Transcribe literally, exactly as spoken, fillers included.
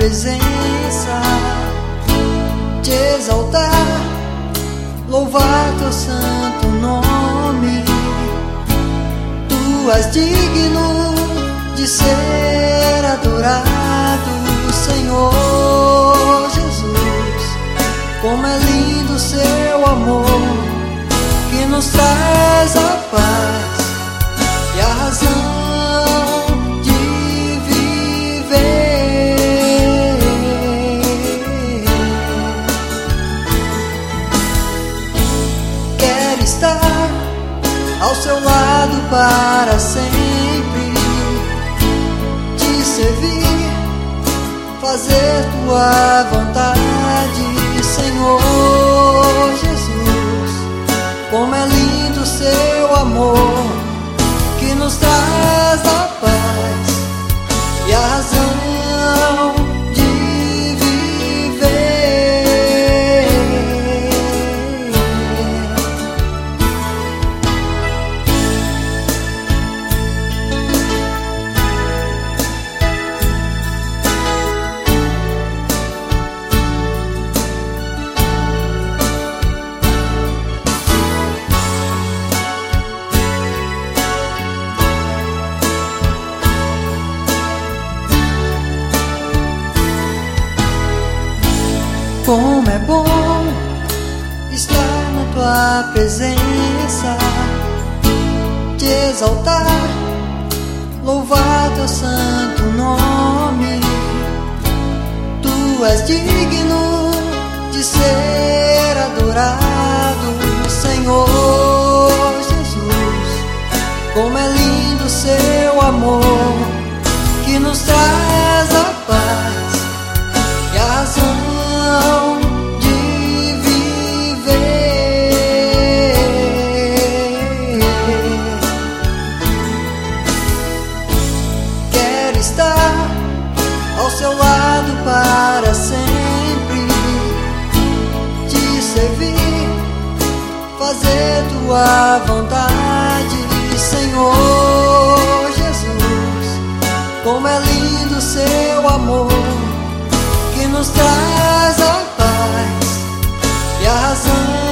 presença, te exaltar, louvar teu santo nome. Tu és digno de ser adorado, Senhor Jesus. Como é lindo seu amor, que nos traz a paz e a razão de viver. Quero estar ao seu lado para sempre, te servir, fazer tua vontade, Senhor Jesus. Como é lindo seu amor, que nos traz a paz e a razão de viver. Como é bom estar na tua presença, te exaltar, louvar teu santo nome. Tu és digno de ser adorado, Senhor Jesus. Como é lindo seu amor, que nos traz a paz e a razão de viver. Quero estar ao seu lado para sempre, te servir, fazer tua vontade, Senhor Jesus. Como é lindo seu amor, que nos traz a paz e a razão